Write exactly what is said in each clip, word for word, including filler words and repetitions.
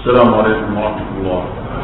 السلام عليكم ورحمة الله.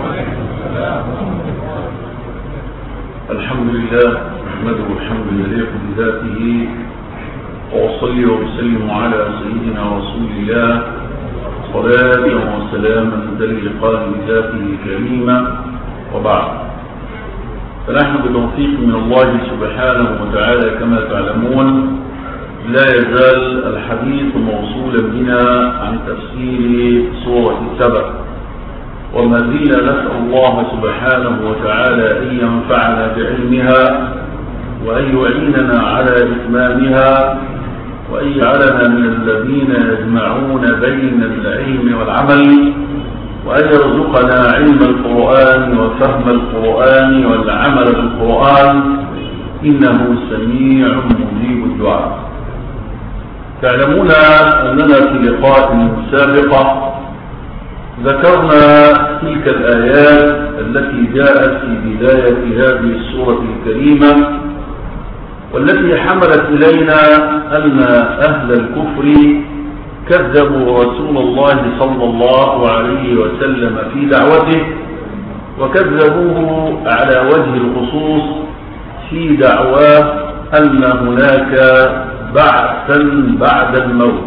الحمد لله نحمده الحمد لله بذاته، وأصلي وأسلم على سيدنا رسول الله صلاة وسلاما تليقان بذاته كريما، وبعد. فنحن بتوفيق من الله سبحانه وتعالى كما تعلمون لا يزال الحديث موصولا بنا عن تفسير سورة السبع، وما زلنا نسأل الله سبحانه وتعالى أن ينفعنا بعلمها، وأن يعيننا على إتمامها، وأن يجعلنا من الذين يجمعون بين العلم والعمل، وأن يرزقنا علم القرآن وفهم القرآن والعمل بالقرآن، إنه سميع مجيب الدعاء. تعلمون أننا في لقاء سابقة ذكرنا تلك الآيات التي جاءت في بداية هذه السورة الكريمة، والتي حملت إلينا أن أهل الكفر كذبوا رسول الله صلى الله عليه وسلم في دعوته، وكذبوه على وجه الخصوص في دعواه أن هناك بعثا بعد الموت.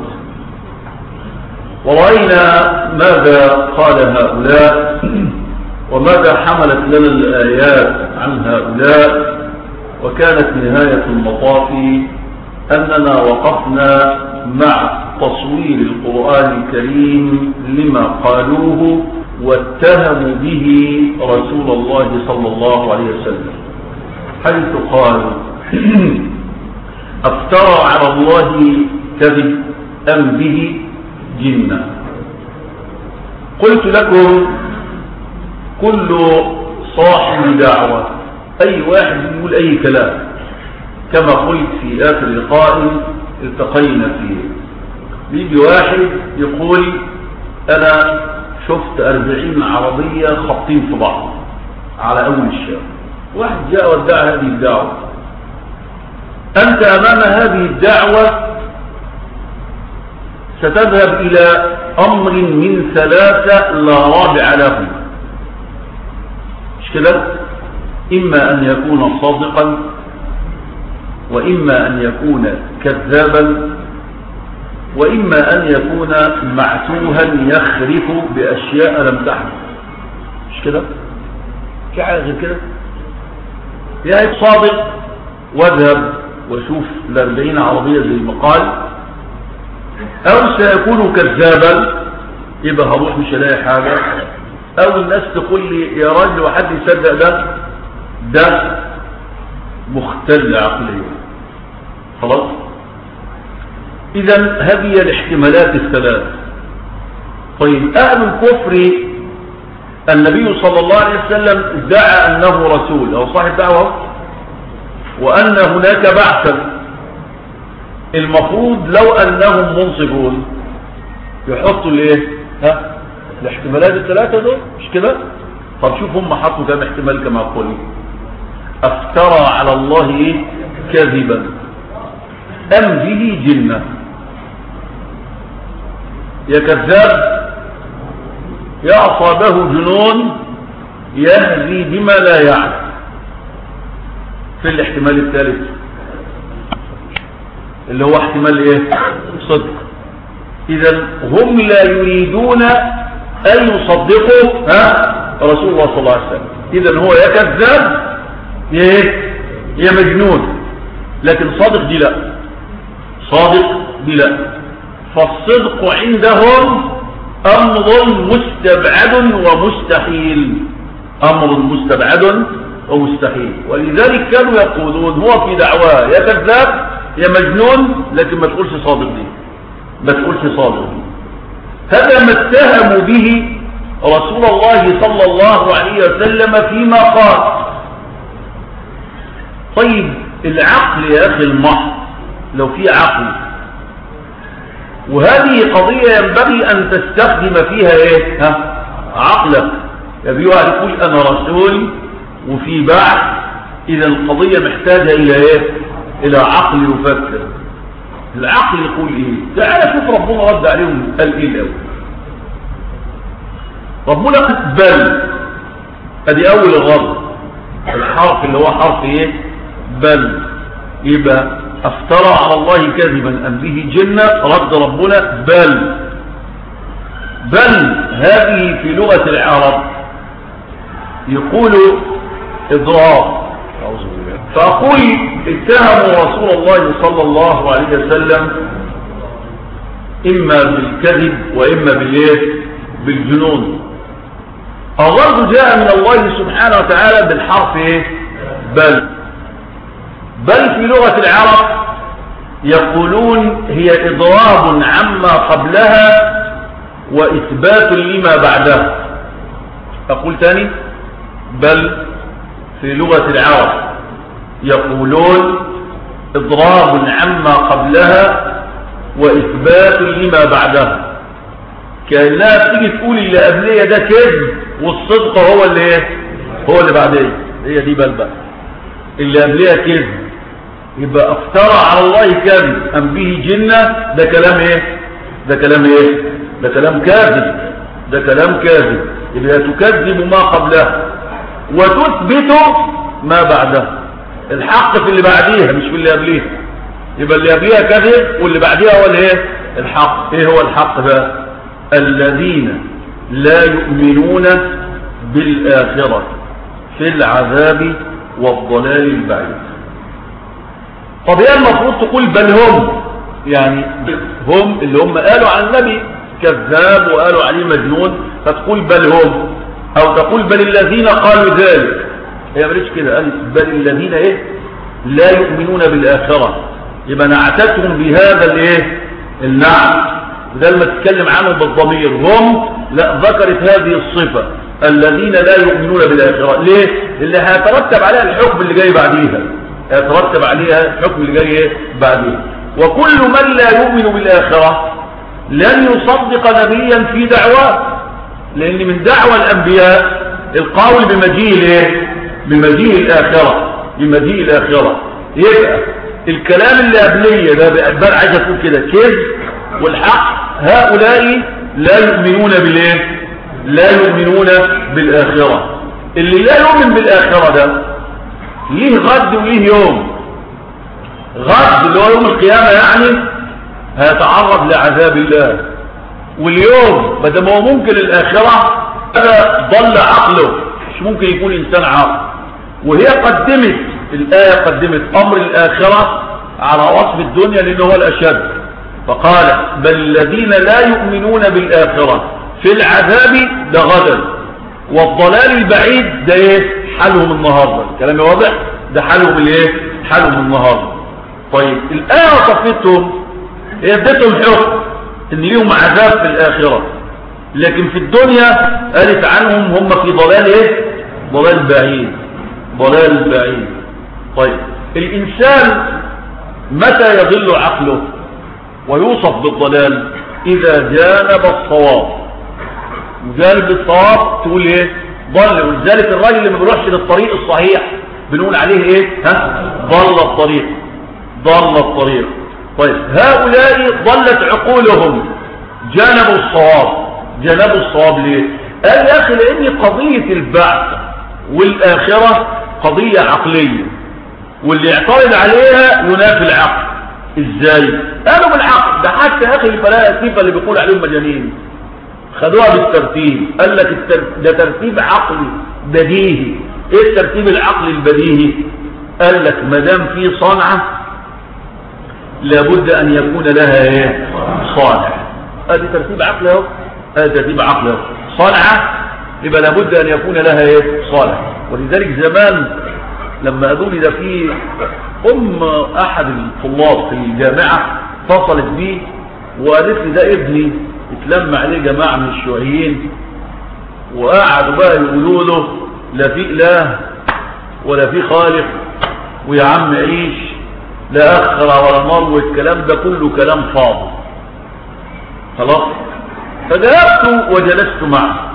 ورأينا ماذا قال هؤلاء، وماذا حملت لنا الآيات عن هؤلاء، وكانت نهاية المطاف أننا وقفنا مع تصوير القرآن الكريم لما قالوه واتهموا به رسول الله صلى الله عليه وسلم، حيث قالوا افترى على الله كذب أم به جنة. قلت لكم كل صاحب دعوة، أي واحد يقول أي كلام، كما قلت في آخر لقاء التقينا فيه، بيجي واحد يقول أنا شفت أربعين عربية خبطين في بعض على أول الشارع. واحد جاء وادعى هذه الدعوة، أنت أمام هذه الدعوة ستذهب إلى أمر من ثلاثة لا رابع له، مش كده؟ إما أن يكون صادقا، وإما أن يكون كذابا، وإما أن يكون معتوها يخرف بأشياء لم تحدث، مش كده؟ في حاجة غير كده؟ يا صادق واذهب وشوف الأربعين عربية زي ما قال، أو سيكون كذابا يبقى هروح مش هلاقي حاجة، أو الناس تقول لي يا راجل وحد يصدق ده ده مختل عقليا. خلاص؟ إذا هذه الاحتمالات الثلاث. طيب أهل الكفر النبي صلى الله عليه وسلم ادعى أنه رسول أو صاحب دعوة، وأن هناك بعثا، المفروض لو أنهم منصفون يحطوا الايه؟ ها؟ الاحتمالات الثلاثة دول، مش كده؟ طب شوف هم حطوا كم احتمال كما قلت. افترى على الله ايه؟ كذبا أم به جنة. يا كذاب يا أصابه جنون يهدي بما لا يعلم. في الاحتمال الثالث اللي هو احتمال ايه؟ صدق. اذا هم لا يريدون ان يصدقوا ها رسول الله صلى الله عليه وسلم. اذا هو يا كذاب يا ايه؟ يا مجنون. لكن صادق دي لا، صادق دي لا. فالصدق عندهم امر مستبعد ومستحيل، امر مستبعد ومستحيل. ولذلك كانوا يقولون هو في دعواه يا كذاب يا مجنون، لكن ما تقولش صادق دي، ما تقولش صادق دي. هذا ما اتهموا به رسول الله صلى الله عليه وسلم فيما قال. طيب العقل يا أخي المحض، لو في عقل، وهذه قضية ينبغي أن تستخدم فيها إيه؟ ها؟ عقلك. يبي واحد يقول أنا رسول وفي بعث، إذا القضية محتاجة إلى إيه؟ إلى عقل يفكر. العقل يقول إيه؟ تعال شوف ربنا رد عليهم قال إيه الأول. ربنا قال بل، ادي اول الغلط، الحرف اللي هو حرف ايه؟ بل. يبقى افترى على الله كذبا ام به جنة، رد ربنا بل. بل هذه في لغة العرب يقول اضراب. فأقول اتهموا رسول الله صلى الله عليه وسلم إما بالكذب وإما بالإيه؟ بالجنون. الرد جاء من الله سبحانه وتعالى بالحرف إيه؟ بل. بل في لغة العرب يقولون هي إضراب عما قبلها وإثبات لما بعدها. أقول تاني، بل في لغة العرب يقولون إضراب عما قبلها وإثبات لما بعدها، كأنها تيجي تقول اللي قبلية ده كذب والصدق هو اللي ايه؟ هو اللي بعديه. هي دي بل بقى، اللي قبلية كذب يبقى افترى على الله كذب ام به جنة، ده كلام ايه؟ ده كلام ايه؟ ده كلام كاذب، ده كلام كاذب. يبقى تكذب ما قبلها وتثبت ما بعدها. الحق في اللي بعديها مش في اللي قبليها. يبقى اللي قبليها كذب واللي بعديها هو الايه؟ الحق. ايه هو الحق بقى؟ الذين لا يؤمنون بالآخرة في العذاب والضلال البعيد. طب هي المفروض تقول بل هم، يعني هم اللي هم قالوا عن النبي كذاب وقالوا عليه مجنون، فتقول بل هم، او تقول بل الذين قالوا ذلك. هي ماليش كده، قال بل الذين ايه؟ لا يؤمنون بالآخرة. يبقى نعتتهم بهذا الايه؟ النعت، وده لما تتكلم عنهم بالضمير هم، لا ذكرت هذه الصفة الذين لا يؤمنون بالآخرة. ليه؟ اللي هيترتب عليها الحكم اللي جاي بعديها، هيترتب عليها الحكم اللي جاي بعديها. وكل من لا يؤمن بالآخرة لن يصدق نبيا في دعواه، لأن من دعوى الأنبياء القول بمجيء الايه؟ بمجيء الآخرة، بمجيء الآخرة. يبقى الكلام اللي قبليه ده بقى عايز اقول كده كذب والحق. هؤلاء لا يؤمنون بالايه؟ لا يؤمنون بالآخرة. اللي لا يؤمن بالآخرة ده ليه غد وليه يوم. غد اللي هو يوم القيامة، يعني هيتعرض لعذاب الله. واليوم بدل ما هو ممكن الآخرة هذا ضل عقله، مش ممكن يكون إنسان عاقل. وهي قدمت الآية قدمت أمر الآخرة على وصف الدنيا لأنه هو الأشد. فقال بل الذين لا يؤمنون بالآخرة في العذاب ده غدا والضلال البعيد ده ايه؟ حالهم النهارده. الكلام واضح؟ ده حالهم الايه؟ حالهم النهارده. طيب الآية وصفتهم، هي ادتهم حكم ان ليهم عذاب في الآخرة، لكن في الدنيا قالت عنهم هم في ضلال ايه؟ ضلال بعيد، ضلال بعيد. طيب الإنسان متى يضل عقله ويوصف بالضلال؟ إذا جانب الصواب. جانب الصواب تقول ايه؟ ضل. ولذلك الراجل اللي ما بيروحش للطريق الصحيح بنقول عليه ايه؟ ها؟ ضل الطريق، ضل الطريق. طيب هؤلاء ضلت عقولهم، جانبوا الصواب. جانبوا الصواب ليه؟ قال يا اخي لان قضية البعث والآخرة قضية عقلية، واللي يعترض عليها ينافي العقل. ازاي؟ قالوا بالعقل. ده حتى يا اخي الفلاسفه اللي بيقول عليهم مجانين خدوها بالترتيب. قال لك التر... ده ترتيب عقلي بديهي. ايه الترتيب العقلي البديهي؟ قال لك ما دام في صنعه لابد ان يكون لها ايه؟ صانع. ادي ترتيب عقلي اهو، ادي ترتيب عقلي اهو. صنعه يبقى لابد ان يكون لها ايه؟ صانع. ولذلك زمان لما قالوا لي ده في ام احد الطلاب في الجامعه اتصلت بيه وقالت لي ده ابني اتلم عليه جماعه من الشيوعيين وقعدوا بقى يقولوا له لا في اله ولا في خالق ويا عم عيش لا اخره ولا نار، والكلام ده كله كلام فاضي. خلاص فذهبت وجلست معه.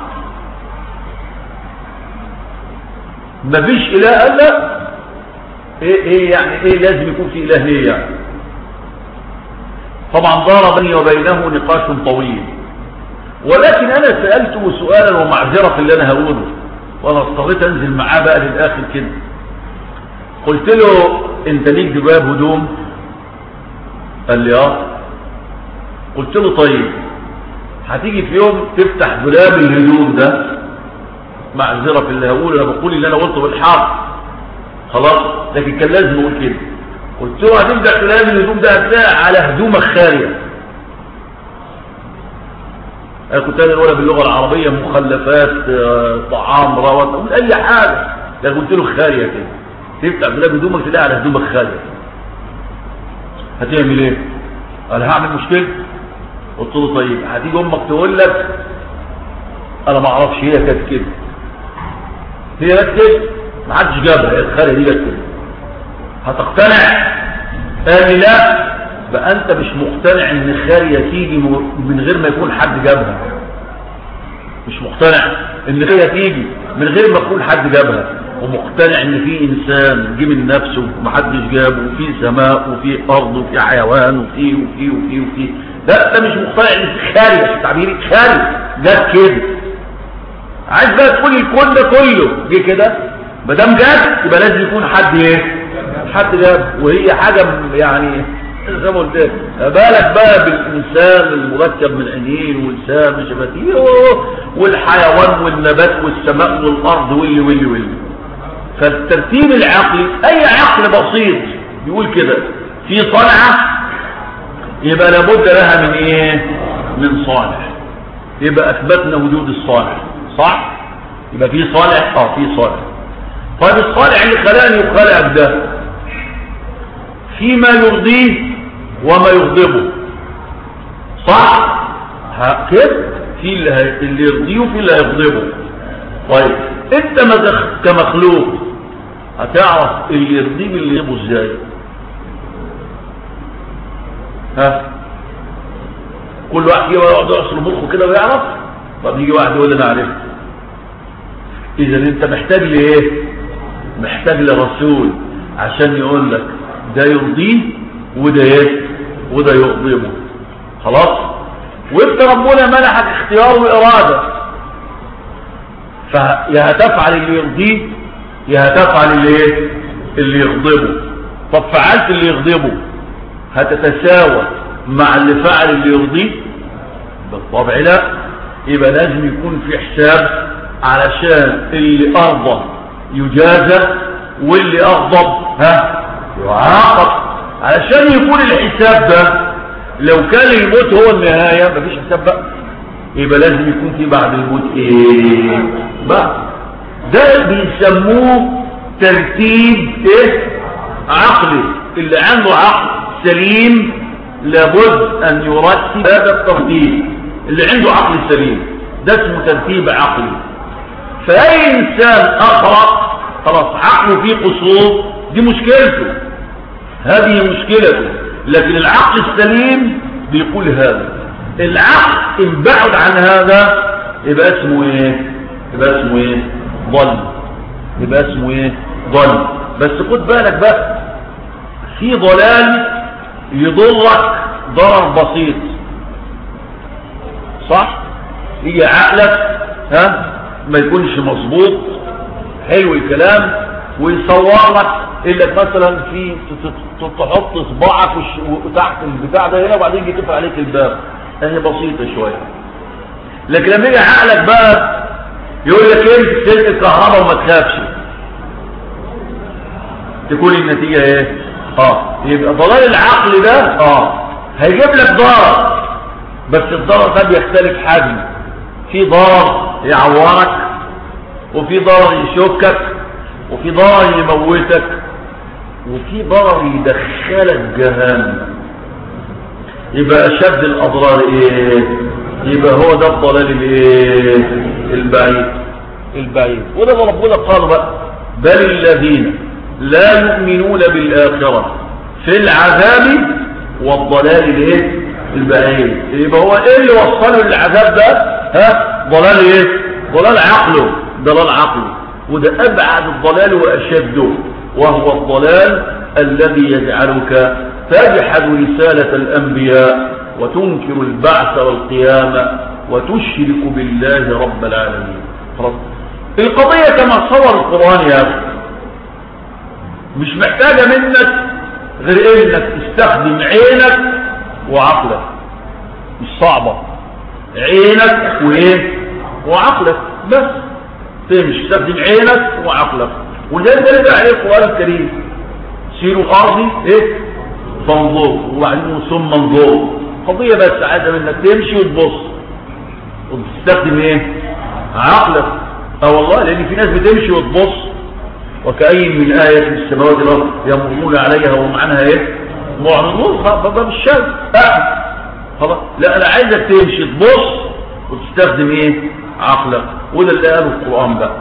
مفيش اله. قال لا ايه ايه يعني ايه لازم يكون في اله ليه يعني؟ طبعا دار بيني وبينه نقاش طويل ولكن انا سألته سؤالا ومعذرة في اللي انا هقوله، وانا اضطريت انزل معاه بقى للاخر كده. قلت له انت ليك دباب هدوم؟ قال لي اه. قلت له طيب هتيجي في يوم تفتح دولاب الهدوم ده، معذرة في اللي هقوله، انا بقول اللي انا قلته بالحرف خلاص، لكن كان لازم اقول كده. قلت له هتفتح دولاب الهدوم ده هتلاقي على هدومك خالية. انا كنت انا الاولى باللغة العربية مخلفات طعام روات اي حاجة، لكن قلت له خالية كده، تفتح دولاب هدومك تلاقي على هدومك خالية. هتعمل ايه؟ قال هعمل مشكلة. قلت له طيب هتيجي امك تقول لك انا ما اعرفش هي كانت كده، هي كانت كده ما حدش جابها، هي الخالية دي كانت كده، هتقتنع؟ قال لي لا، بقى انت مش مقتنع ان الخالية تيجي من غير ما يكون حد جابها، مش مقتنع ان الخالية تيجي من غير ما يكون حد جابها، ومقتنع ان في انسان جه من نفسه ومحدش جابه، وفي سماء وفي ارض وفي حيوان وفي وفي وفي وفي لا انت مش مقتنع ان في خالية، تعبيري خالية جت كده. عايز بقى تقول الكون ده كله جه كده، ما دام جت يبقى لازم يكون حد ايه؟ حد جاب، وهي حاجه يعني زي ما قلت لك. بالك بقى بالانسان المركب من عينين ولسان وشفتين والحيوان والنبات والسماء والارض واللي واللي واللي. فالترتيب العقلي اي عقل بسيط يقول كده، في صنعه يبقى لابد لها من ايه؟ من صانع، يبقى اثبتنا وجود الصانع صح؟ يبقى في صانع، اه في صانع. طيب الصانع اللي خلقني وخلقك ده فيما يرضيه وما يغضبه صح؟ كده في اللي يرضيه وفي اللي هيغضبه. طيب انت كمخلوق هتعرف اللي يرضيه واللي يغضبه ازاي؟ ها؟ كل واحد يجي يقعد يعصر مخه كده ويعرف؟ طب يجي واحد يقول انا عرفت. اذا انت محتاج لايه؟ محتاج لرسول عشان يقول لك ده يرضيه وده ايه؟ وده يغضبه. خلاص؟ وانت ربنا منحك اختيار واراده، فيا هتفعل اللي يرضيه يا هتفعل اللي ايه؟ اللي يغضبه. طب فعلت اللي يغضبه هتتساوى مع اللي فعل اللي يرضيه؟ بالطبع لا. يبقى لازم يكون في حساب علشان اللي ارضى يجازى واللي اغضب ها يعاقب. علشان يكون الحساب ده لو كان الموت هو النهاية مفيش حساب بقى، يبقى لازم يكون في بعد الموت ايه بقى. ده بيسموه ترتيب ايه؟ عقلي. اللي عنده عقل سليم لابد ان يرتب هذا الترتيب. اللي عنده عقل سليم ده اسمه ترتيب عقلي. فاي انسان اخرق خلاص عقله فيه قصور، دي مشكلته، هذه مشكلته. لكن العقل السليم بيقول هذا. العقل ان بعد عن هذا يبقى اسمه ايه؟ يبقى اسمه ايه؟ ضل. يبقى اسمه ايه؟ ضل. بس خد بالك بقى، في ضلال يضرك ضرر بسيط صح؟ يجي عقلك ها ما يكونش مظبوط، حلو الكلام، ويصور لك اللي مثلا في تحط صباعك وتحت البتاع ده هنا وبعدين يجي تقفل عليك الباب، هي بسيطه شويه. لكن لما يجي عقلك بقى يقول لك ايه؟ سلك الكهرباء وما تخافش، تكون النتيجه ايه؟ اه يبقى ضلال العقل ده اه هيجيب لك ضرر، بس الضرر ده بيختلف حجم. في ضرر يعورك، وفي ضرر يشوكك، وفي ضرر يموتك، وفي ضرر يدخلك جهنم. يبقى اشد الاضرار ايه؟ يبقى هو ده الضلال الايه؟ البعيد البعيد. وده ربنا قال بقى بل الذين لا يؤمنون بالاخره في العذاب والضلال الايه؟ البعيد. يبقى هو ايه اللي وصله للعذاب ده؟ ها؟ ضلال ايه؟ ضلال عقله، ضلال عقله. وده ابعد الضلال واشده، وهو الضلال الذي يجعلك تجحد رسالة الانبياء وتنكر البعث والقيامة وتشرك بالله رب العالمين. خلاص القضية كما صور القرآن يا أخي، مش محتاجة منك غير انك تستخدم عينك وعقلك، مش صعبة، عينك وايه وعقلك بس تمشي، تستخدم عينك وعقلك. وده اللي عليه القرآن الكريم، سيروا الارض ايه فانظروا وبعدين ثم انظروا. قضية بس عايزة منك تمشي وتبص وتستخدم ايه عقلك. اه والله لان في ناس بتمشي وتبص، وكأي من آية في السماوات والأرض يمرون عليها وهم عنها ايه معرضون. ده مش شرط احد خلاص، لا انا عايزك تمشي تبص وتستخدم ايه عقلك. وده اللي قاله القرآن بقى،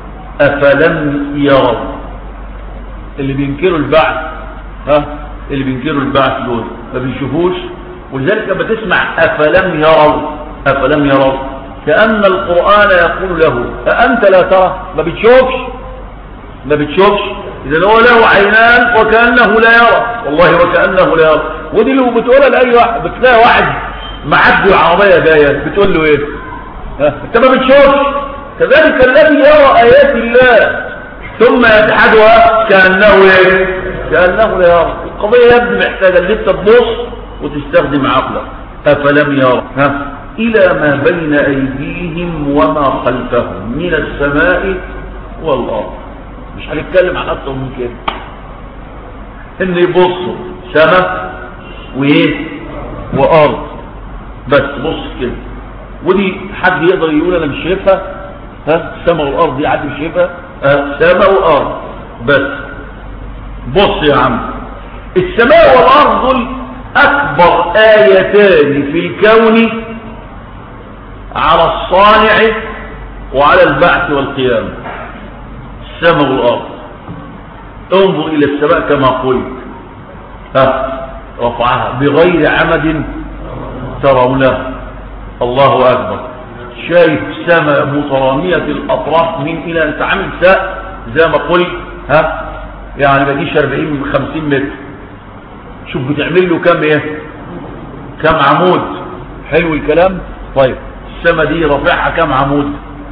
افلم يروا. اللي بينكروا البعث ها اللي بينكروا البعث دول ما بيشوفوش. ولذلك لما تسمع افلم يروا افلم يروا كأن القرآن يقول له أأنت لا ترى؟ ما بتشوفش ما بتشوفش إذا هو له عينان وكأنه لا يرى، والله وكأنه لا يرى. ودي اللي بتقولها لأي واحد، بتلاقي واحد معدي العربية جاية بتقول له ايه ها انت ما بتشوفش. كذلك الذي يرى آيات الله ثم يجحدها كأنه ايه كأنه لا يرى. القضية يا ابني محتاجة اللي انت تبص وتستخدم عقلك. أفلم يرى ها إلى ما بين أيديهم وما خلفهم من السماء والأرض. مش هنتكلم عن أكتر من كده، إن يبصوا سماء وإيه وأرض بس، بص كده. ودي حد يقدر يقول أنا مش شايفها ها السماء والأرض دي حد مش شايفها ها سماء وأرض بس. بص يا عم، السماء والأرض دول أكبر آيتان في الكون على الصانع وعلى البعث والقيامة. السماء والأرض، انظر إلى السماء كما قلت ها رفعها بغير عمد ترونها. الله أكبر. شايف سماء مترامية الأطراف من إلى أنت عامل ساء زي ما قلت ها يعني ما يجيش أربعين من خمسين متر. شوف بتعمل له كم ايه كم عمود. حلو الكلام. طيب السماء دي رافعها كم عمود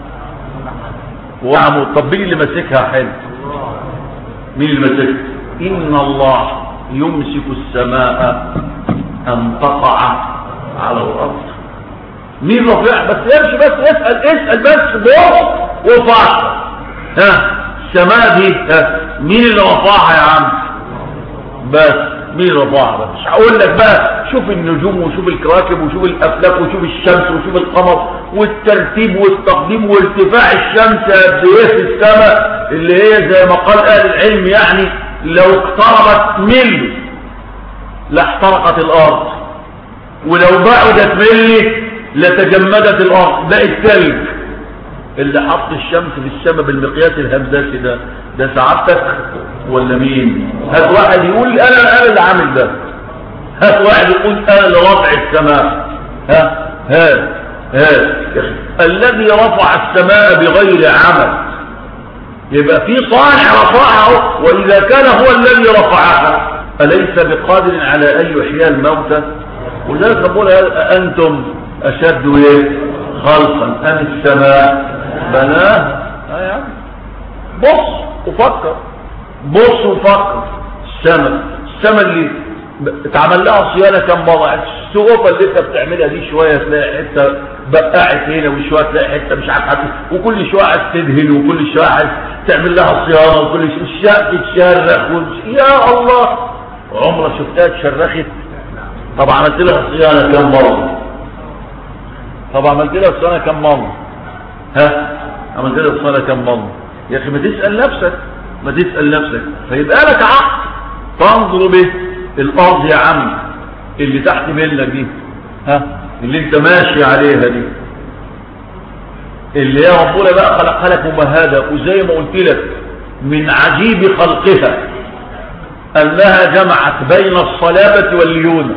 وعمود. طب مين اللي ماسكها؟ حلو، مين اللي ماسكها؟ ان الله يمسك السماء ان تقع على الارض. مين رافعها؟ بس يمشي بس اسال اسال بس بص وفعل ها السماء دي ها مين اللي رفعها يا عم؟ بس مين رفعها؟ مش هقول لك بقى شوف النجوم وشوف الكواكب وشوف الافلاك وشوف الشمس وشوف القمر والترتيب والتقديم وارتفاع الشمس قد ايه في السماء اللي هي زي ما قال اهل العلم يعني لو اقتربت ملي لاحترقت الارض، ولو بعدت ملي لتجمدت الارض. ده الثلج اللي حط الشمس في السماء بالمقياس الهندسي ده ده سعادتك ولا مين؟ هات واحد يقول انا انا اللي عامل ده، هات واحد يقول انا اللي رافع السماء. ها ها ها الذي رفع السماء بغير عمد يبقى في صانع رفعها، واذا كان هو الذي رفعها اليس بقادر على ان يحيي الموتى؟ ولذلك نقول انتم اشد ايه خلقا ام السماء بناها. ها يا عم بص وفكر، بص وفكر. السماء السماء اللي اتعمل لها صيانه كم مره. السقوفه اللي انت بتعملها دي شويه تلاقي حته بقعت هنا وشويه تلاقي حته مش عارف حاجه، وكل شويه عايز تدهن وكل شويه عايز تعمل لها صيانه وكل شويه الشقه تتشرخ يا الله. عمرك شفتها اتشرخت؟ طب عملت لها صيانه كم مره؟ طب عملت لها صيانه كم مره؟ ها عملت لها صيانه كم مره؟ يا اخي ما تسال نفسك ما تسال نفسك. فيبقى لك عقل تنظر به. الارض يا عم اللي تحت منك دي ها اللي انت ماشي عليها دي اللي يا ربنا بقى خلقها لك ممهده، وزي ما قلت لك من عجيب خلقها انها جمعت بين الصلابه والليونه.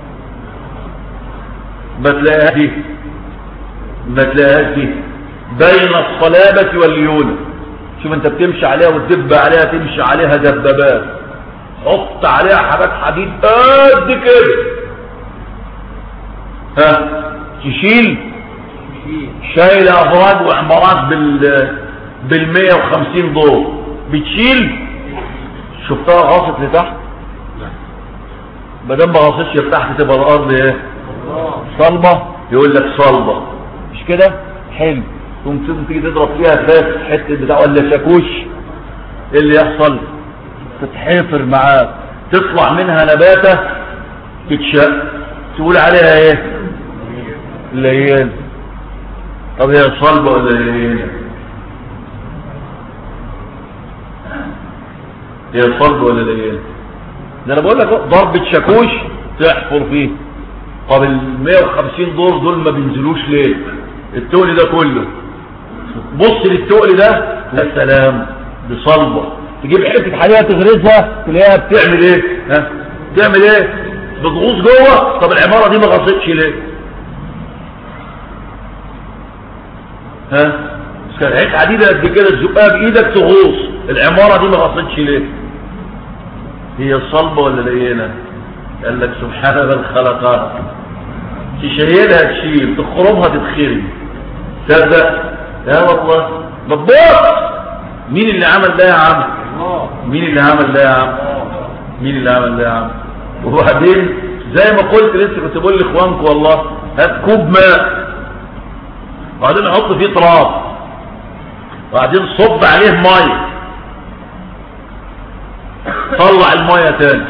ما تلاقيهاش دي ما تلاقيهاش دي بين الصلابه والليونه. شوف انت بتمشي عليها وتدب عليها تمشي عليها دبابات، حط عليها حاجات حديد قد كده ها تشيل شايله افراد وعمارات بال بالمية وخمسين دور، بتشيل. شفتها غاصت لتحت؟ مادام ما غاصتش لتحت تبقى الارض ايه؟ صلبه. يقول لك صلبه، مش كده؟ حلو. تقوم تيجي تضرب فيها تلاقي حته بتاع ولا شاكوش، ايه اللي يحصل؟ تتحفر معاك، تطلع منها نباته تتشق، تقول عليها ايه؟ ليان. طب هي صلبه ولا ليانه؟ هي صلبه ولا ليانه؟ ده انا بقول لك ضربه شاكوش تحفر فيه. طب ال مية وخمسين دور دول ما بينزلوش ليه؟ التقل ده كله، بص للتقل ده، يا سلام، دي صلبه. تجيب حته حديده تغرزها تلاقيها بتعمل ايه؟ ها؟ بتعمل ايه؟ بتغوص جوه. طب العماره دي ما غصتش ليه؟ ها؟ كان حته حديده قد كده تزقها بايدك تغوص، العماره دي ما غصتش ليه؟ هي صلبه ولا لينه؟ قال لك سبحان من خلقها. تشيلها تشيل، تخرمها تتخرم. تصدق؟ يا والله بالضبط. مين اللي عمل ده يا عم؟ مين اللي عمل ده يا عم؟ مين اللي عمل ده يا عم؟ وبعدين زي ما قلت لسه كنت بقول لاخوانكم والله، هات كوب ماء وبعدين احط فيه تراب وبعدين صب عليه ميه، طلع الميه تاني،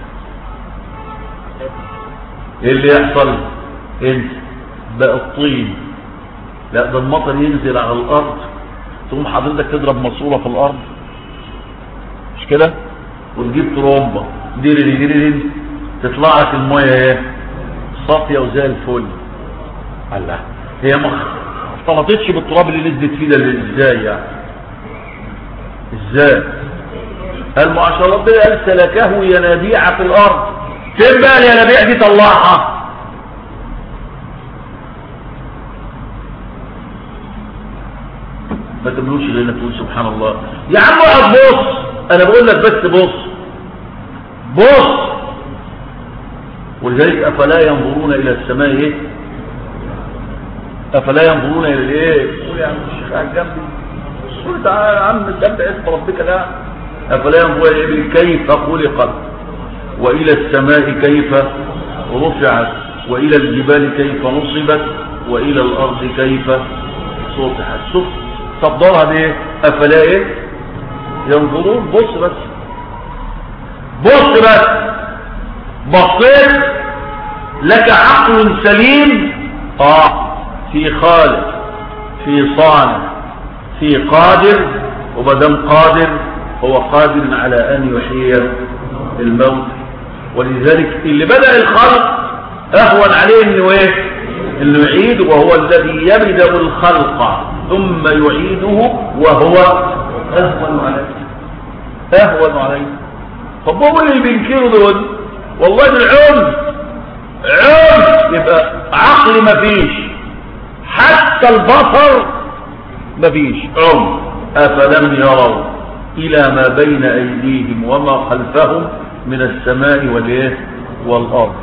ايه اللي يحصل؟ انت بقى الطين. لا ده المطر ينزل على الارض، تقوم حضرتك تضرب ماسوره في الارض، مش كده؟ وتجيب ترومبه ديري ديري تطلع لك الميه ايه؟ صافيه وزي الفل. الله، هي ما اختلطتش بالتراب اللي نزلت فيه ده ازاي يعني؟ ازاي؟ المعاشرات دي قال سلكه ينابيع في الارض. فين بقى الينابيع دي؟ طلعها. ما تملوش لنا تقول سبحان الله يا عم. اقعد بص، انا بقول لك بس بص بص. ولذلك افلا ينظرون الى السماء ايه؟ افلا ينظرون الى الايه؟ قول يا عم الشيخ على جنبي، قول تعالى يا عم سبح اسم ربك. لا، افلا ينظرون الى الابل كيف خلقت، والى السماء كيف رفعت، والى الجبال كيف نصبت، والى الارض كيف سطحت. شوف تفضلها بايه؟ افلا ايه ينظرون. بص بس بص بس، بصيت لك عقل سليم، اه في خالق، في صانع، في قادر، ومادام قادر هو قادر على ان يحيي الموت. ولذلك اللي بدأ الخلق اهون عليه انه ايه؟ انه يعيد، وهو الذي يبدأ الخلق ثم يعيده وهو اهون عليه اهون عليه. طب هو اللي بينكروا دول والله بالعلم علم، يبقى عقل مفيش، حتى البصر مفيش، علم. افلم يروا الى ما بين ايديهم وما خلفهم من السماء والايه والارض.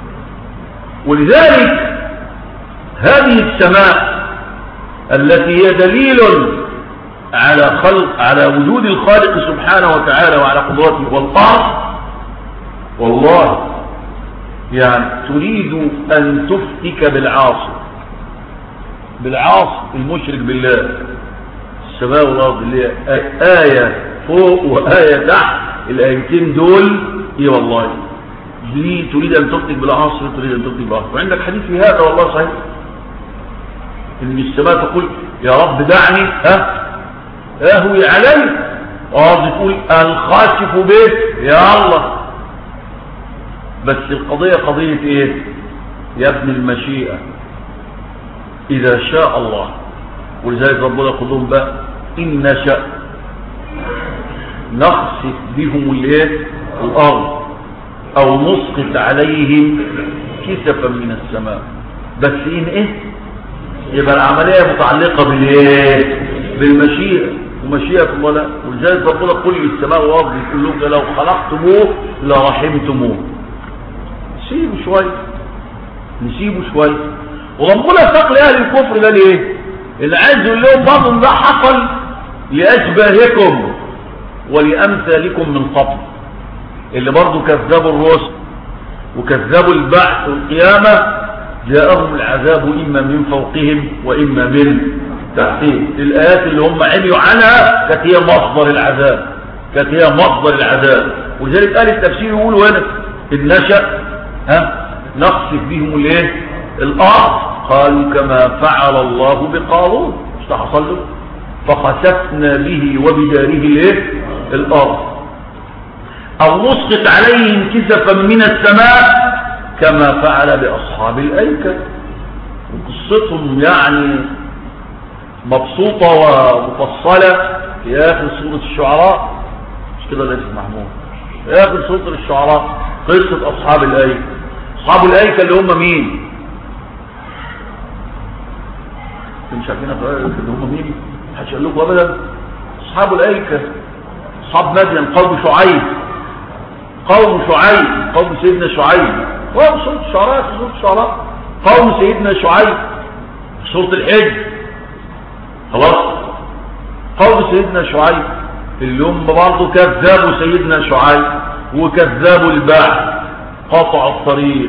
ولذلك هذه السماء التي هي دليل على خلق على وجود الخالق سبحانه وتعالى وعلى قدرته، والارض والله يعني تريد ان تفتك بالعاصي بالعاصي المشرك بالله. السماء والارض اللي هي آية فوق وآية تحت، الآيتين دول ايه والله دي تريد ان تفتك بالعاصي، تريد ان تفتك بالعاصي. وعندك حديث في هذا والله صحيح، ان السماء تقول يا رب دعني ها اهوي علي، وارض تقول الخاسف به يا الله. بس القضية قضية ايه يا ابن المشيئة؟ اذا شاء الله. ولذلك ربنا يقول لهم بقى ان نشأ نخسف بهم الايه الارض او نسقط عليهم كسفا من السماء. بس ان ايه يبقى العملية متعلقة بالايه بالمشيئة، ومشيئة الله لا. ولذلك ربنا يقول للسماء والارض يقول لهم لو خلقتموه لرحمتموه. نسيبه شوية نسيبه شوية. وربنا ساق لأهل الكفر ده ليه؟ اللي عايز يقول لهم برضه ده حصل لأشباهكم ولأمثالكم من قبل، اللي برضه كذبوا الرسل وكذبوا البعث والقيامة جاءهم العذاب إما من فوقهم وإما من تحتهم. الآيات اللي هم عميوا عنها كانت هي مصدر العذاب، كانت هي مصدر العذاب. وذلك قال التفسير يقولوا هنا إن نشأ ها نقصف بهم الايه الأرض قالوا كما فعل الله بقارون، مش حصل له فخسفنا به وبداره الايه الأرض، أو نسقط عليهم كسفا من السماء كما فعل بأصحاب الأيكة. وقصتهم يعني مبسوطة ومفصلة في آخر سورة الشعراء، مش كده ليس محمود؟ في آخر سورة الشعراء قصة أصحاب الأيكة. أصحاب الأيكة اللي هم مين؟ مش عارفين اللي هم مين؟ محدش قال لكم أبدا. أصحاب الأيكة أصحاب مدين، قوم شعيب، قوم شعيب قوم سيدنا شعيب، قوم سورة الشعراء سورة الشعراء قوم سيدنا شعيب سورة الحج. خلاص قوم سيدنا شعيب اللي هم برضه كذبوا سيدنا شعيب وكذبوا البعث، قطعوا الطريق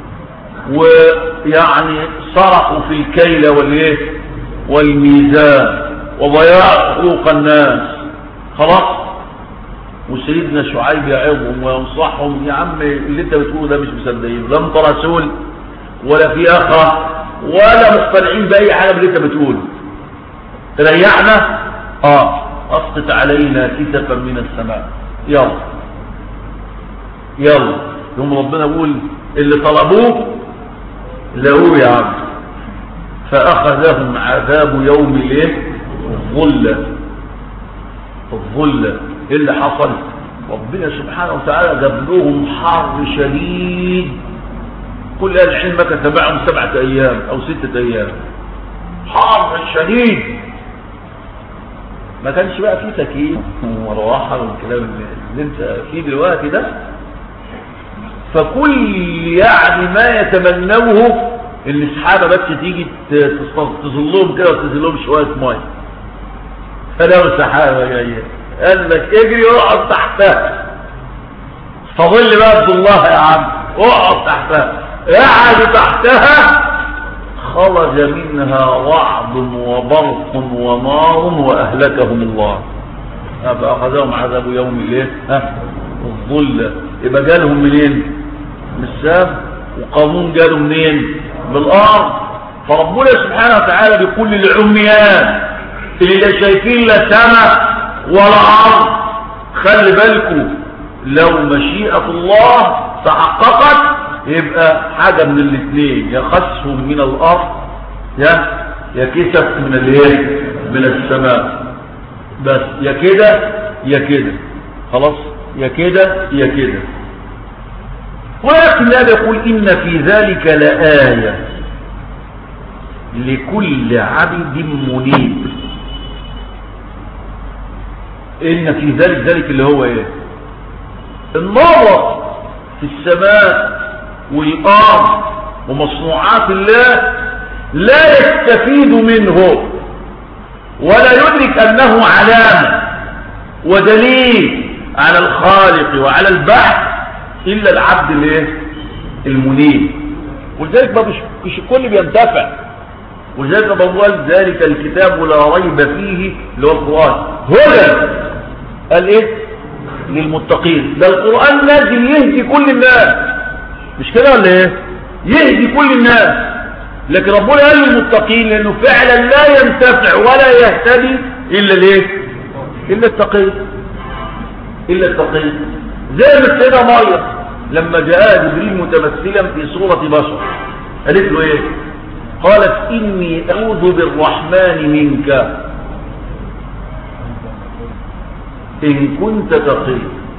ويعني سرقوا في الكيل والايه والميزان وضياعوا حقوق الناس. خلاص وسيدنا شعيب يعظهم وينصحهم، يا عم اللي انت بتقوله ده مش مصدقين، لا انت رسول ولا في اخره ولا مقتنعين باي حاجه باللي انت بتقوله، تريحنا اه اسقط علينا كسفا من السماء يلا يلا. يوم ربنا يقول اللي طلبوه لقوه يا عم، فاخذهم عذاب يوم الايه الظله. الظله ايه اللي حصل؟ ربنا سبحانه وتعالى جاب لهم حر شديد، كل اهل العلم كان تبعهم سبعه ايام او سته ايام، حر شديد، ما كانش بقى فيه تكييف ومروحه والكلام اللي انت فيه دلوقتي ده. فكل يعني ما يتمنوه ان السحابه بس تيجي تظلهم كده وتنزلهم شويه ميه، فلو سحابه جايه قال لك اجري واقعد تحتها، فظل بقى الله يا عم اقعد تحتها، قعد تحتها خرج منها رعد وبرق ونار واهلكهم الله. فاخذهم عذاب يوم الايه ها الظله. يبقى جالهم منين؟ من السماء، وقانون جاله منين؟ من الارض. فربنا سبحانه وتعالى بكل العميان اللي لا شايفين لا سماء ولا ارض، خلي بالكم لو مشيئة الله تحققت يبقى حاجة من الاثنين، يا خسفهم من الارض يا يا كسف من الايه من السماء، بس يا كده يا كده، خلاص يا كده يا كده. ولكن لا يقول إن في ذلك لآية لكل عبد منيب. إن في ذلك ذلك اللي هو إيه؟ النظر في السماء والأرض ومصنوعات الله لا يستفيد منه ولا يدرك أنه علامة ودليل على الخالق وعلى البعث إلا العبد الايه المنيب. ولذلك ما مش الكل بينتفع، ولذلك ما بقول ذلك الكتاب لا ريب فيه اللي هو القرآن هدى قال ايه للمتقين. ده القرآن نازل يهدي كل الناس، مش كده ولا ايه؟ يهدي كل الناس، لكن ربنا قال للمتقين لانه فعلا لا ينتفع ولا يهتدي الا الايه الا التقي، الا التقي. زي ما السيدة مريم لما جاء جبريل متمثلا في صورة بشر قالت له ايه؟ قالت اني اعوذ بالرحمن منك ان كنت تقي.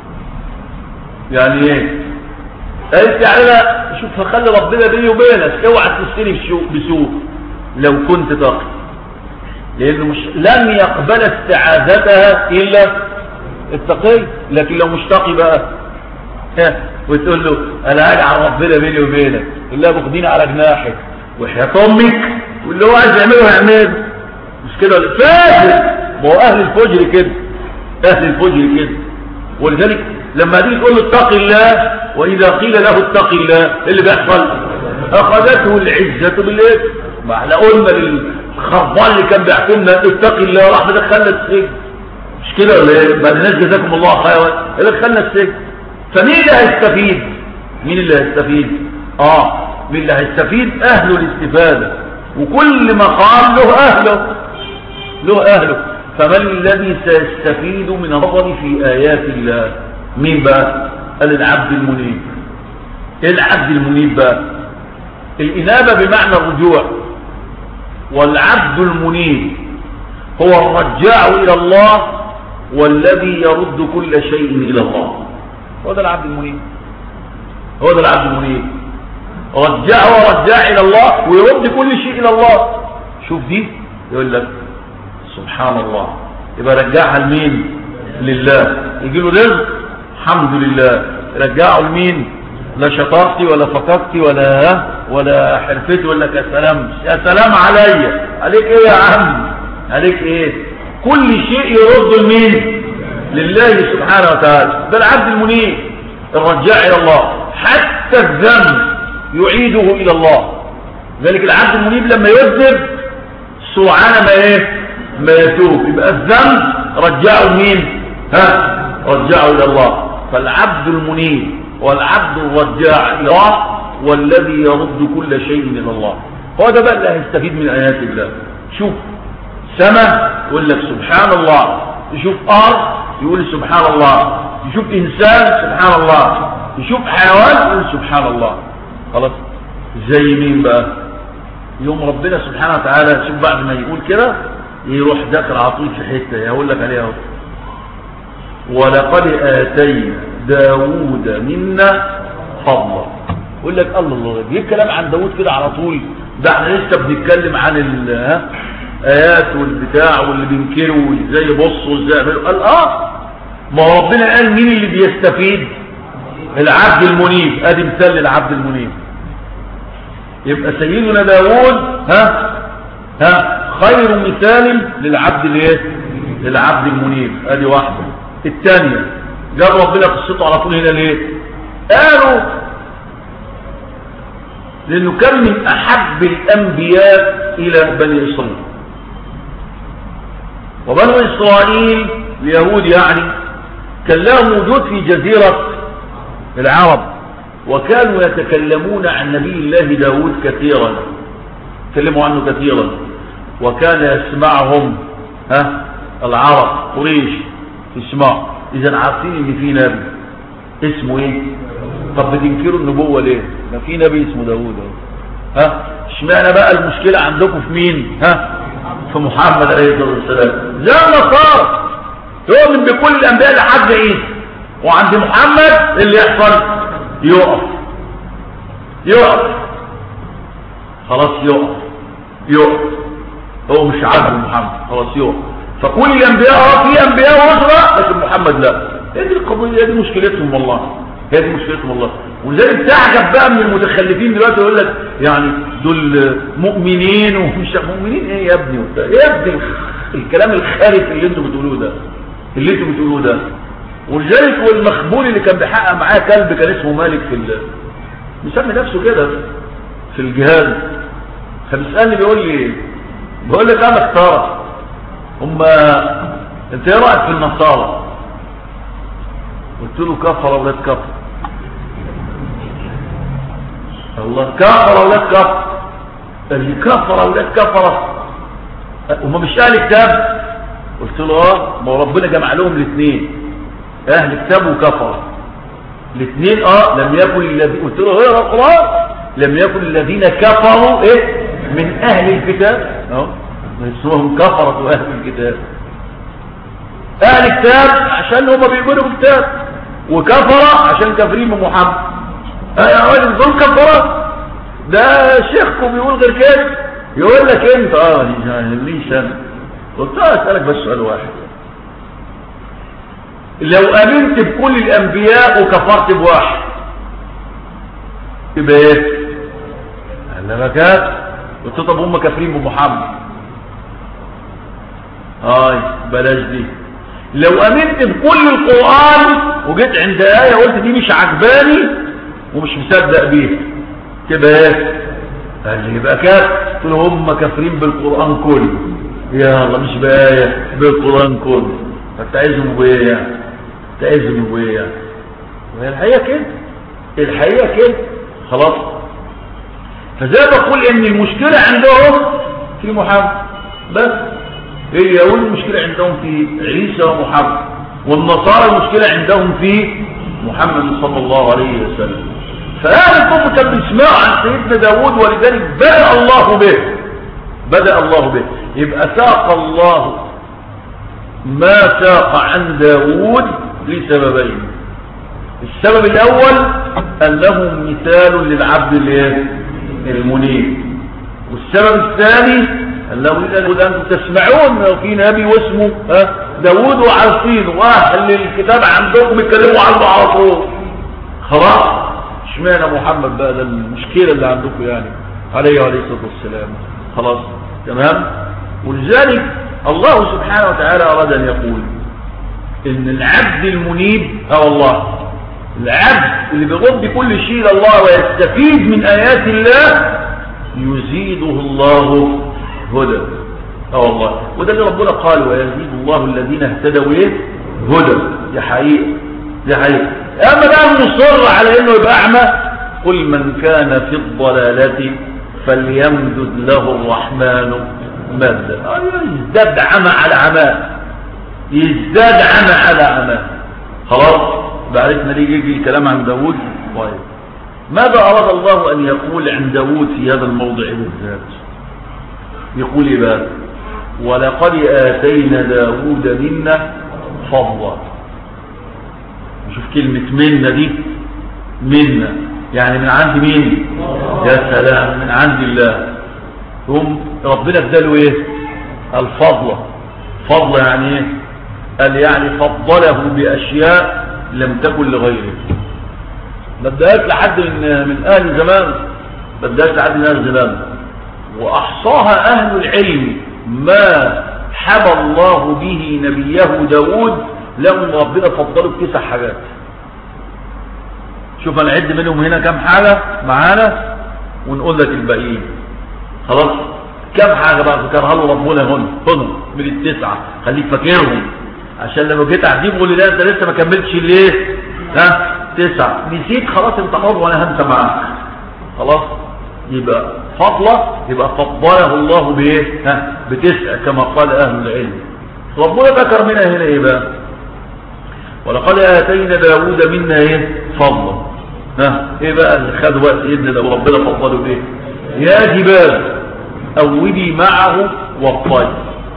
يعني ايه؟ قالت يعني لا شوف هخلي ربنا بيني وبينك اوعى تشتري بسوء لو كنت تقي، لانه مش لم يقبل استعاذتها الا التقي. لكن لو مش تقي بقى وتقول له انا هجعل ربنا بيني وبينك، لا باخدين على جناحك وحياة امك، واللي هو عايز يعمله يعمله، مش كده؟ فاجر. ما هو اهل الفجر كده، اهل الفجر كده. ولذلك لما تيجي تقول له اتق الله، واذا قيل له اتق الله ايه اللي بيحصل؟ اخذته العزه بالاثم. ما احنا قلنا للخربان اللي كان بيحكمنا اتق الله راح بدخلنا السجن، مش كده ولا ايه؟ بعد الناس جزاكم الله خيرا دخلنا السجن. فمين اللي هيستفيد؟ مين اللي هيستفيد؟ اه مين اللي هيستفيد؟ اهل الاستفاده. وكل مقام له اهله، له اهله. فمن الذي سيستفيد من النظر في ايات الله؟ مين بقى؟ قال العبد المنيب. ايه العبد المنيب بقى؟ الانابه بمعنى الرجوع، والعبد المنيب هو الرجاع الى الله والذي يرد كل شيء الى الله. هو ده العبد المنيب، هو ده العبد المنيب. رجاع ورجاع الى الله ويرد كل شيء الى الله. شوف دي يقول لك سبحان الله، يبقى رجعها لمين؟ لله. يجي له رزق الحمد لله، رجعه لمين؟ لا شطارتي ولا فقدتي ولا ولا حرفتي ولا يا سلام يا سلام عليا، عليك ايه يا عم؟ عليك ايه؟ كل شيء يرد لمين؟ لله سبحانه وتعالى. ده العبد المنيب الرجاع الى الله. حتى الذنب يعيده الى الله. ذلك العبد المنيب لما يذنب سرعان ما ايه؟ ما يتوب، يبقى الذنب رجعه مين؟ ها؟ رجعه الى الله. فالعبد المنيب والعبد الرجاع الى الله والذي يرد كل شيء الى الله. هو ده بقى اللي هيستفيد من ايات الله. شوف سماء يقول لك سبحان الله، يشوف ارض يقول سبحان الله، يشوف انسان سبحان الله، يشوف حيوان يقول سبحان الله. خلاص. زي مين بقى؟ يوم ربنا سبحانه وتعالى شوف بعد ما يقول كده يروح داخل عطيل في حته يقول لك عليها: ولقد آتينا داوود منا فضلا. يقول لك الله الله جيب كلام عن داوود كده على طول، ده احنا لسه بنتكلم عن الايات والبتاع واللي بينكروا وازاي يبصوا وازاي يعملوا. قال اه ما هو ربنا قال مين اللي بيستفيد؟ العبد المنيب. ادي مثال للعبد المنيب. يبقى سيدنا داوود ها ها خير مثال للعبد الايه؟ للعبد المنيب. ادي واحده. الثانيه جاب ربنا قصته على طول هنا ليه؟ قالوا لانه كان من احب الانبياء الى بني اسرائيل. وبنو اسرائيل اليهود يعني كان لهم وجود في جزيره العرب، وكانوا يتكلمون عن نبي الله داود كثيرا، تكلموا عنه كثيرا، وكان يسمعهم ها العرب قريش يسمعوا. اذا عارفين ان في نبي اسمه ايه؟ طب بتنكروا النبوه ليه؟ ما في نبي اسمه داود اهو. ها اشمعنى بقى المشكله عندكم في مين؟ ها في محمد عليه الصلاه والسلام. زي النصارى يؤمن بكل الانبياء لحد عيسى، وعند محمد اللي يحصل يقف يقف خلاص يقف يقف هو مش عبد محمد خلاص يقف. فكل الانبياء اه في انبياء واسرى، لكن محمد لا. هذه القضيه، هذه مشكلتهم والله، هذه مشكلتهم والله. ولذلك تعجب بقى من المتخلفين دلوقتي يقول لك يعني دول مؤمنين ومش مؤمنين. ايه يا ابني وبتاع ايه يا ابني الكلام الخارج اللي انتوا بتقولوه ده اللي انتوا بتقولوه ده. ولذلك والمخبول اللي كان بيحقق معاه كلب كان اسمه مالك في ال... مسمي نفسه كده في الجهاد، فبيسالني بيقول لي بقول لك انا اختار هم انت ايه رايك في النصارى؟ قلت له كفر اولاد كفر. الله كفر اولاد كفر. اللي كفر اولاد كفر هم مش اهل كتاب. قلت له اه ما ربنا جمع لهم الاثنين اهل كتاب وكفر الاثنين. اه لم يكن الذين قلت له ايه القران لم يكن الذين كفروا ايه من اهل الكتاب اه اسمهم كفرة اهل الكتاب. اهل الكتاب عشان هم بيقولوا بالكتاب، وكفرة عشان كافرين بمحمد. اه يا راجل دول كفرة؟ ده شيخكم بيقول غير كده. يقول لك انت اه ليش انا. قلت له اسالك بس سؤال واحد: لو امنت بكل الانبياء وكفرت بواحد يبقى ايه؟ انا ما كافر. قلت طب هم كافرين بمحمد. هاي بلاش دي. لو امنت بكل القرآن وجيت عند آية قلت دي مش عجباني ومش مصدق بيها تبقى ايه؟ قال لي يبقى كافر. قلت له هم كافرين بالقرآن كله. يا الله مش بآية بالقرآن كله. فتعزموا بايه يعني؟ تعزموا بايه يعني؟ وهي الحقيقة كده، الحقيقة كده خلاص. فزي بقول ان المشكلة عندهم في محمد بس، اليهود المشكلة عندهم في عيسى ومحمد، والنصارى المشكلة عندهم في محمد صلى الله عليه وسلم. فأهل الكفر كانوا بيسمعوا عن سيدنا داود، ولذلك بدأ الله به، بدأ الله به. يبقى ساق الله ما ساق عن داود لسببين. السبب الأول أنه مثال للعبد المنيب، والسبب الثاني أنه يقول أنتم تسمعون في نبي واسمه داود وعارفين وأهل الكتاب عندكم يتكلموا عنه على طول. خلاص اشمعنى محمد بقى؟ ده المشكلة اللي عندكم يعني عليه وعليه الصلاة والسلام. خلاص تمام. ولذلك الله سبحانه وتعالى أراد أن يقول إن العبد المنيب أو الله، العبد اللي بيغض كل شيء إلى الله ويستفيد من آيات الله يزيده الله هدى. اه والله، وده اللي ربنا قال ويزيد الله الذين اهتدوا ايه؟ هدى. دي حقيقة، دي حقيقة. اما بقى مصر على انه يبقى اعمى، قل من كان في الضلالة فليمدد له الرحمن مدا. يزداد عمى على عمى، يزداد عمى على عمى. خلاص بعرفنا ليه يجي الكلام عن داود. طيب ماذا أراد الله أن يقول عن داود في هذا الموضع بالذات؟ يقول إيه بقى؟ ولقد آتينا داود منا فضلا. نشوف كلمة منا دي، منا يعني من عند مين؟ يا سلام، من عند الله. هم ربنا اداله ايه؟ الفضل. فضل يعني ايه؟ قال يعني فضله بأشياء لم تكن لغيره. ما اداهاش لحد من من اهل زمان، ما اداهاش لحد من اهل زمان، واحصاها اهل العلم ما حبى الله به نبيه داود لهم ربنا فضله بتسع حاجات. شوف انا عد منهم هنا كم حاجه معانا ونقول لك الباقيين. خلاص كم حاجه بقى ذكرها له ربنا هنا هنا من التسعه، خليك فاكرهم عشان لما جيت اعديه قول لي لا انت لسه ما كملتش ليه؟ ها تسعه نسيت، خلاص انت حر وانا هنسى معاك. خلاص يبقى فضله، يبقى فضله الله بايه؟ ها بتسع كما قال اهل العلم. ربنا ذكر منها هنا ايه بقى؟ ولقد اتينا داود منا ايه؟ فضلا. ها ايه بقى اللي خد وقت سيدنا داود ربنا فضله بايه؟ يا جبال اوبي معه والطير.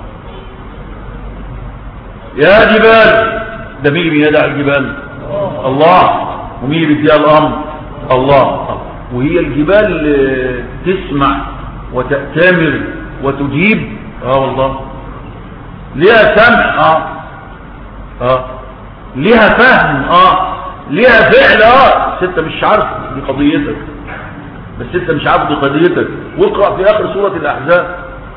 يا جبال، ده مين اللي بينادى على الجبال؟ الله. ومين اللي بيديها الامر؟ الله. وهي الجبال تسمع وتأتمر وتجيب. اه والله ليها سمع، اه اه ليها فهم، اه ليها فعل. اه انت مش عارف دي قضيتك، بس انت مش عارف دي قضيتك. واقرأ في اخر سورة الاحزاب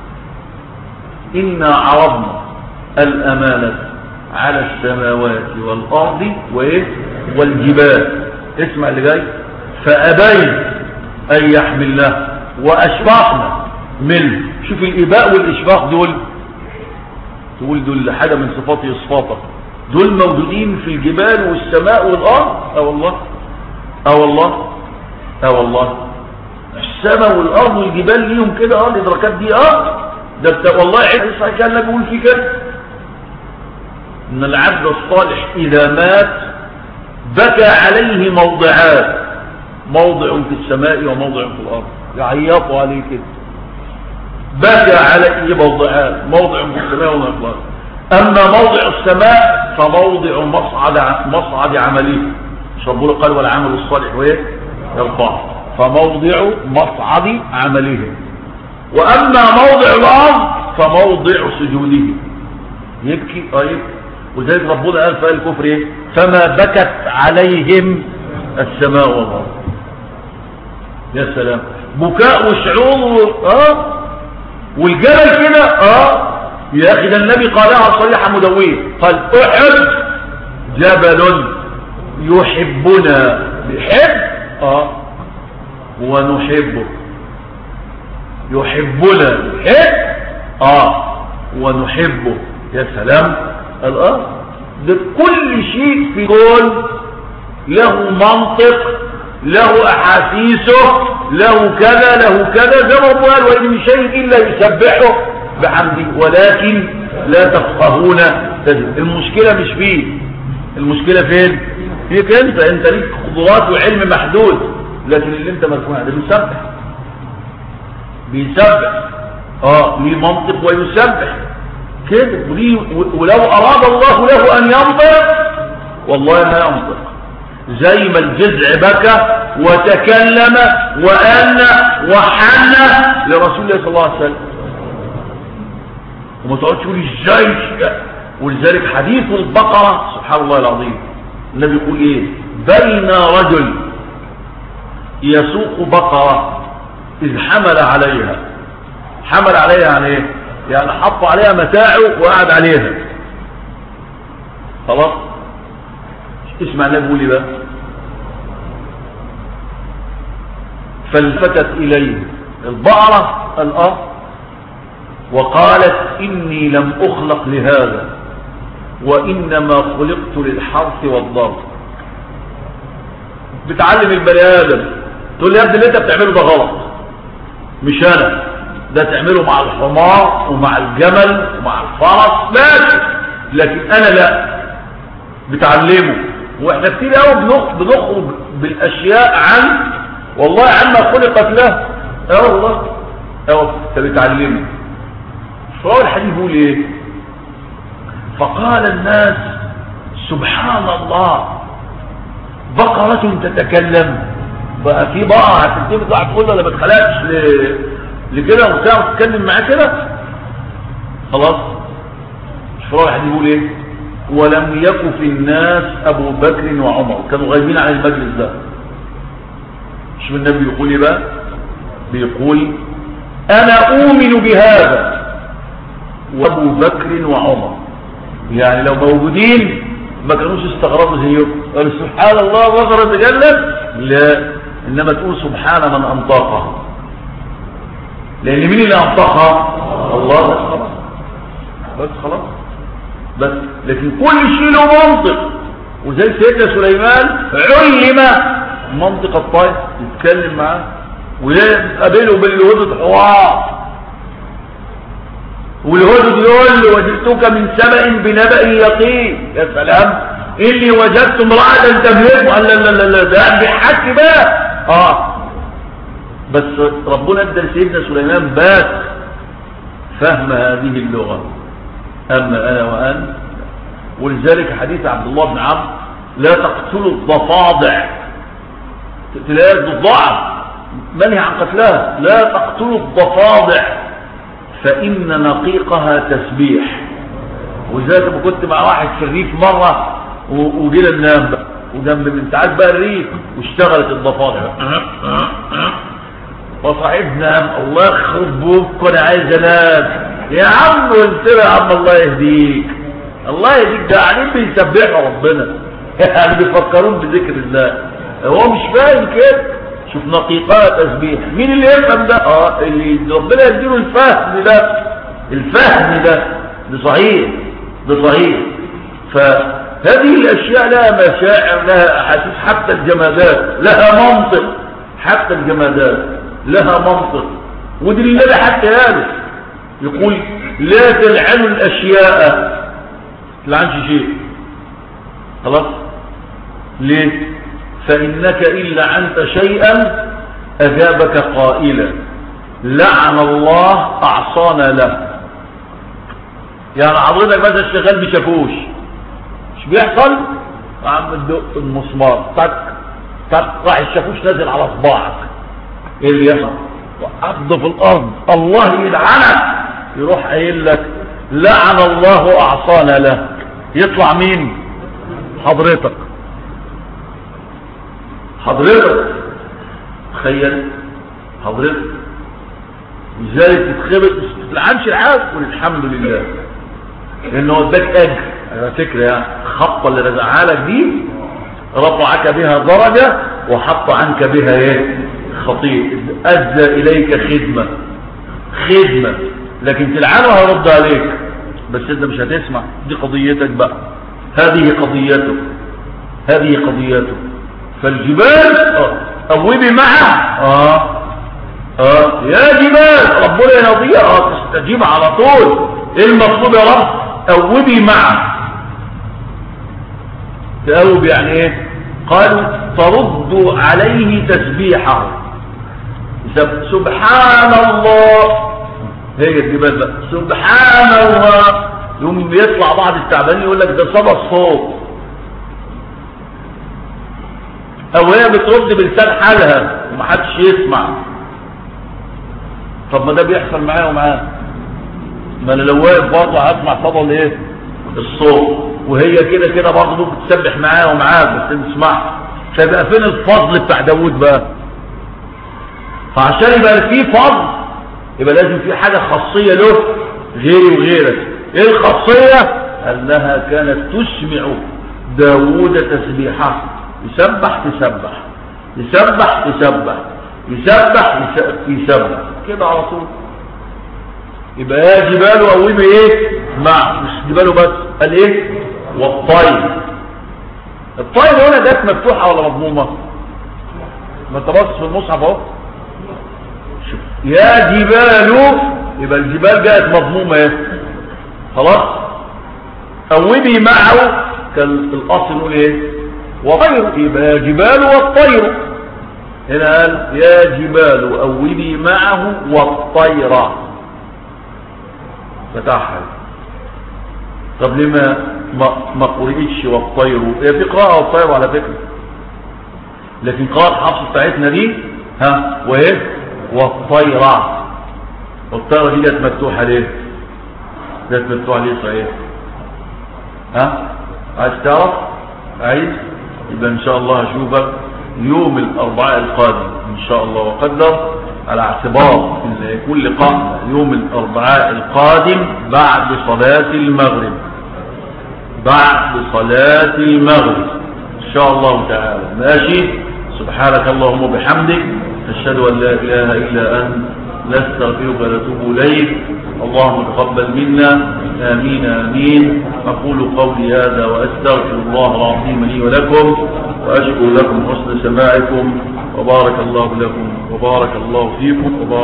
إنا عرضنا الأمانة على السماوات والأرض وإيه؟ والجبال. اسمع اللي جاي، فأبين أن يحملناه وأشفقنا منه. شوف الإباء والإشفاق دول، تقول دول حاجة من صفات إصفاطة، دول موجودين في الجبال والسماء والأرض. اه والله، اه والله، اه والله. السماء والأرض والجبال ليهم كده اه الإدراكات دي. اه ده والله عيد صحيح كان لا بيقول فيه كده ان العبد الصالح اذا مات بكى عليه موضعات، موضع في السماء وموضع في الارض، يعيطوا عليه كده. بكى عليه موضعات، موضع في السماء وموضع في الارض. اما موضع السماء فموضع مصعد مصعد عمله. مش ربنا قال والعمل الصالح وايه؟ يرفعه. فموضع مصعد عمله. واما موضع الارض فموضع سجوده، يبكي اه يبكي. وذلك ربنا قال في الكفر ايه؟ فما بكت عليهم السماء والارض. يا سلام. بكاء وشعور اه والجبل كده اه يا اخي ده النبي قالها صريحة مدوية، قال احد جبل يحبنا، بيحب اه ونحبه، يحبنا يحب اه ونحبه. يا سلام. الآن ده كل شيء في كون له منطق، له أحاسيسه، له كذا له كذا، زي ما قال وإن من شيء إلا يسبحه بحمده ولكن لا تفقهون تسبيحه. المشكلة مش فيه، المشكلة فين؟ فيك انت، انت ليك قدرات وعلم محدود، لكن اللي انت مرفوع ده بيسبح، بيسبح اه ليه منطق ويسبح كده. ولو أراد الله له أن ينطق والله ما ينطق، زي ما الجذع بكى وتكلم وأن وحن لرسول الله صلى الله عليه وسلم. وما تقعدش تقول ازاي. ولذلك حديث البقرة سبحان الله العظيم، النبي يقول ايه؟ بين رجل يسوق بقرة إذ حمل عليها. حمل عليها يعني ايه؟ يعني حط عليها متاعه وقعد عليها خلاص. اسمع النبي يقول ايه بقى؟ فالفتت إليه البقرة الأرض وقالت إني لم أخلق لهذا وإنما خلقت للحرث والضرب. بتعلم البني آدم، تقول لي يا ابني اللي انت بتعمله ده غلط، مش أنا، ده تعمله مع الحمار ومع الجمل ومع الفرس ماشي، لكن أنا لا. بتعلمه. واحنا كتير قوي بنخرج بالأشياء عن والله عما خلقت له. اه والله اه فبتعلمه. فهو الحديث بيقول ايه؟ فقال الناس سبحان الله بقرة تتكلم. بقى في بقرة هتنتهي تطلع تقول له انا ما اتخلقتش لكده وبتعرف تتكلم معاه كده خلاص. فهو الحديث بيقول ايه؟ ولم يكن في الناس ابو بكر وعمر، كانوا غايبين عن المجلس ده. شوف النبي يقول ايه بقى؟ بيقول انا اؤمن بهذا وابو بكر وعمر، يعني لو موجودين ما كانوش استغربوا زيكم قالوا سبحان الله بقرة تتكلم، لا، انما تقول سبحان من انطقها، لان مين اللي انطقها؟ الله. بس خلاص بس خلاص بس. لكن كل شيء له منطق، وزي سيدنا سليمان علم منطق الطير، يتكلم معاه ويقابله بالهدد حوار، والهدد يقول له وجدتك من سبأ بنبأ يقين. يا سلام، اللي وجدت امرأة تملكه. قال لا لا لا لا ده بيحكي بقى اه بس ربنا ادى لسيدنا سليمان بس فهم هذه اللغة، اما انا وان. ولذلك حديث عبد الله بن عمرو لا تقتلوا الضفادع، تلاقي الضفدع منهي عن قتلها، لا تقتلوا الضفادع فإن نقيقها تسبيح. وذلك لما كنت مع واحد في الريف مرة وجينا ننام بقى وجنب من ساعات بقى الريف واشتغلت الضفادع فصاحبنا الله يخرب بوك وانا عايز انام. يا عم قلت له يا عم الله يهديك الله يهديك، ده قاعدين بيسبحوا ربنا يعني بيفكرون بذكر الله، هو مش فاهم كده. شوف نقيقات تسبيح، مين اللي يفهم ده؟ اه اللي ربنا يديله الفهم ده، الفهم ده ده صحيح، ده صحيح. فهذه الاشياء لها مشاعر، لها احاسيس، حتى الجمادات لها منطق، حتى الجمادات لها منطق. ودي اللي حتى هذا يقول لا تلعنوا الاشياء، تلعنش شيء خلاص. ليه؟ فإنك إن لعنت شيئا أجابك قائلا لعن الله أعصانا له. يعني حضرتك مثلا شغال بشاكوش، مش بيحصل؟ عم تدق المسمار تك تك راح الشاكوش نازل على صباعك، ايه اللي يحصل؟ وقفض في الارض الله يلعنك، يروح قايل لك لعن الله أعصانا له. يطلع مين؟ حضرتك حضرتك تخيل حضرتك لذلك تتخبط ما تلعنش العاب قول الحمد لله لانه اداك اجر على فكره يعني الخبطه اللي رزعها لك دي رفعك بها درجه وحط عنك بها ايه خطيئه ادى اليك خدمه خدمه لكن تلعنه هيرد عليك بس انت مش هتسمع دي قضيتك بقى هذه قضيته هذه قضيته فالجبال اه قومي معه اه اه يا جبال ربنا ينضيها اه تستجيب على طول ايه المطلوب يا رب قومي معه تقوم يعني ايه قال ترد عليه تسبيحه سبحان الله هي الجبال بقى سبحان الله يوم يطلع بعض التعبانين يقول لك ده صدى الصوت او هي بترد بلسان حالها ومحدش يسمع طب ما ده بيحصل معايا ومعاه ما انا لو واقف برضه هسمع صدى الايه الصوت وهي كده كده برضه ممكن تسبح معايا ومعاه بس تسمع فيبقى فين الفضل بتاع داوود بقى فعشان يبقى فيه فضل يبقى لازم في حاجه خاصيه له غيري وغيرك ايه الخاصيه انها كانت تسمع داوود تسبيحه يسبح تسبح يسبح تسبح يسبح يسبح كده على طول يبقى يا جبال قومي ايه مع مش جباله بس قال ايه والطير الطير هنا جت مفتوحه ولا مضمومه ما انت بص في المصحف اهو يا جبال يبقى الجبال جاءت مضمومه ايه خلاص قومي معه كان الاصل نقول ايه وطير يبقى يا جبال والطير هنا قال يا جبال قومي معه والطير فتحها طب لما ما ما قرئتش والطير هي في قراءه والطير على فكره لكن قراءه حفص بتاعتنا دي ها وايه والطيره والطيره دي جت مفتوحه ليه جت مفتوحه ليه صحيح ها عايز تعرف عايز يبقى ان شاء الله هشوفك يوم الاربعاء القادم ان شاء الله وقدر على اعتبار ان يكون لقاء يوم الاربعاء القادم بعد صلاة المغرب بعد صلاة المغرب ان شاء الله تعالى ماشي سبحانك اللهم وبحمدك اشهد ان لا اله الا انت نستغفرك ونتوب اليك اللهم تقبل منا امين امين اقول قولي هذا واستغفر الله العظيم لي ولكم واشكر لكم حسن سماعكم وبارك الله لكم وبارك الله فيكم وبارك